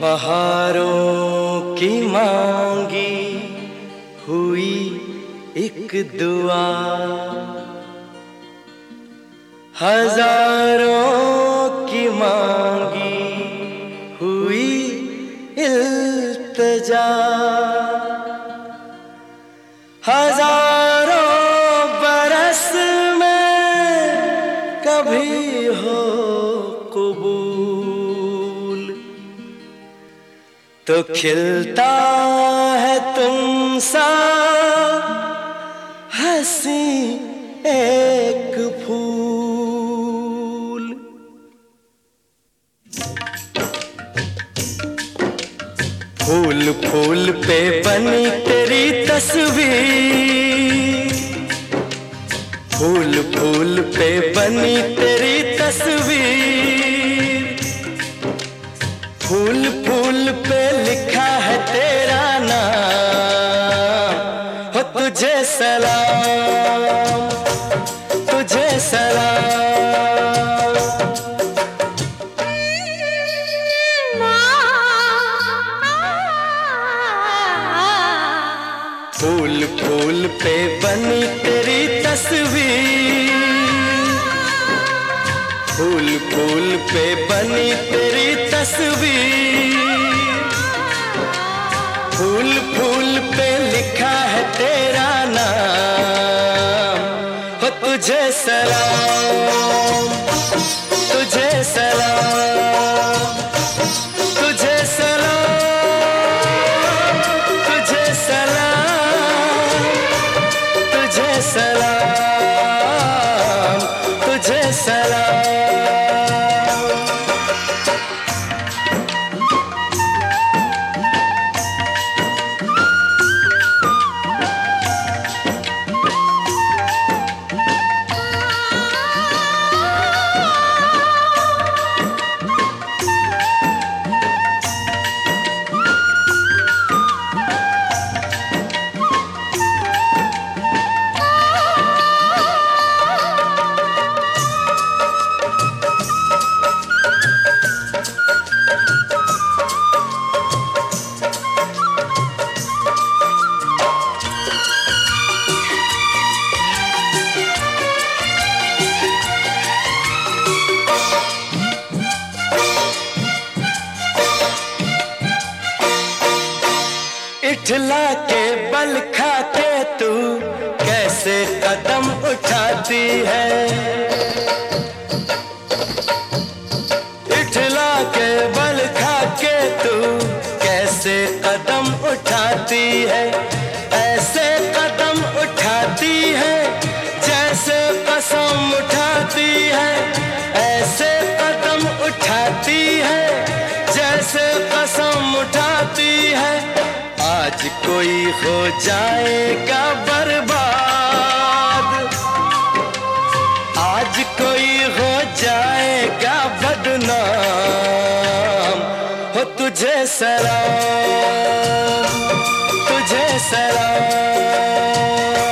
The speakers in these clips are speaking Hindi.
बहारों की मांगी हुई एक दुआ, हजारों की मांगी हुई इल्तिजा, हजारों बरस में कभी हो कबूल, तो खिलता है तुमसा हंसी एक फूल। फूल फूल पे बनी तेरी तस्वीर, फूल फूल पे बनी तेरी तस्वीर, फूल फूल पे लिखा है तेरा नाम। हो तुझे सलाम, तुझे सलाम। फूल फूल पे बनी तेरी तस्वीर, फूल फूल पे बनी तेरी तस्वीर, फूल फूल पे लिखा है तेरा नाम। हो तुझे सलाम, तुझे सलाम, तुझे सलाम, तुझे सलाम, तुझे सलाम, तुझे सलाम। इठला के बल खा के तू कैसे कदम उठाती है, इठला के बल खा के तू कैसे कदम उठाती है। ऐसे कदम उठाती है जैसे कसम उठाती है, ऐसे कदम उठाती है जैसे कसम उठाती है। आज कोई हो जाएगा बर्बाद, आज कोई हो जाएगा बदनाम। हो तुझे सलाम, तुझे सलाम।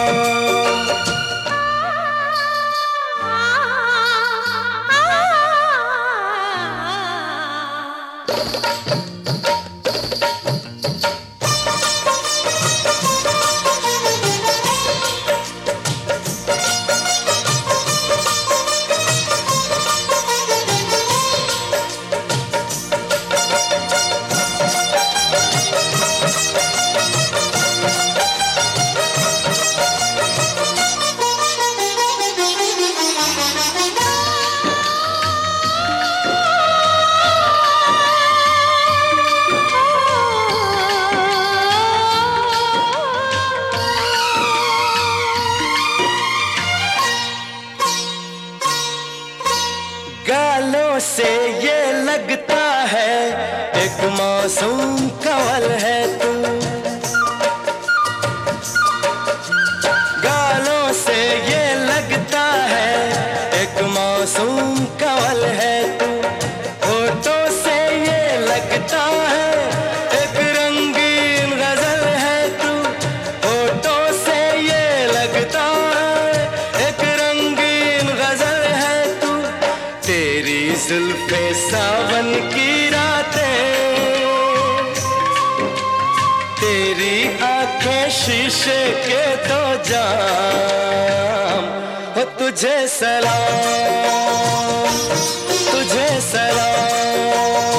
गालों से ये लगता है एक मासूम कवल है तू, गालों से ये लगता है एक मासूम कवल है तू। होठों से ये लगता है एक रंगीन गजल है तू, होठों से ये लगता है एक रंगीन गजल है तू। तेरी जुल्फे सावन की रातें तेरी आंखें शीशे के दो जाम हो। तुझे सलाम, तुझे सलाम।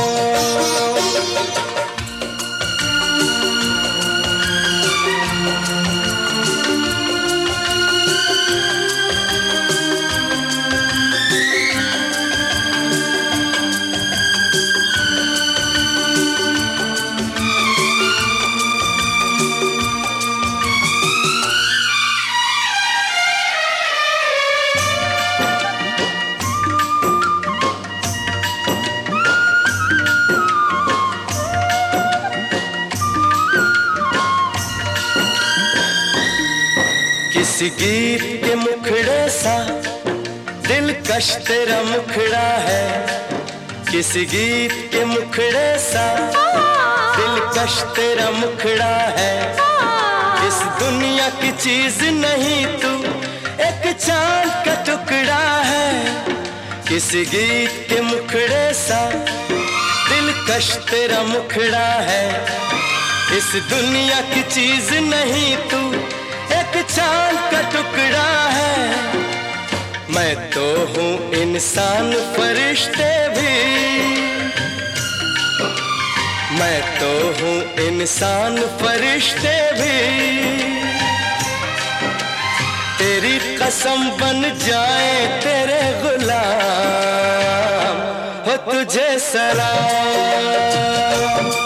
किसी गीत के मुखड़े सा दिलकश तेरा मुखड़ा है। किसी गीत के मुखड़े सा दिलकश तेरा मुखड़ा है। इस दुनिया की चीज नहीं तू एक चांद का टुकड़ा है। किसी गीत के मुखड़े सा दिलकश तेरा मुखड़ा है। इस दुनिया की चीज नहीं तू एक चांद का टुकड़ा है। मैं तो हूँ इंसान फरिश्ते भी, मैं तो हूँ इंसान फरिश्ते भी। तेरी कसम बन जाए तेरे गुलाम हो। तुझे सलाम,